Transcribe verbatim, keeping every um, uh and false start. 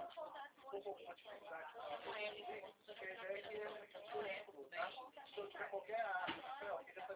pouco alguma dificuldade. Porque a ideia é que é muito tempo, tá? Se eu tiver qualquer área, ó, fica essa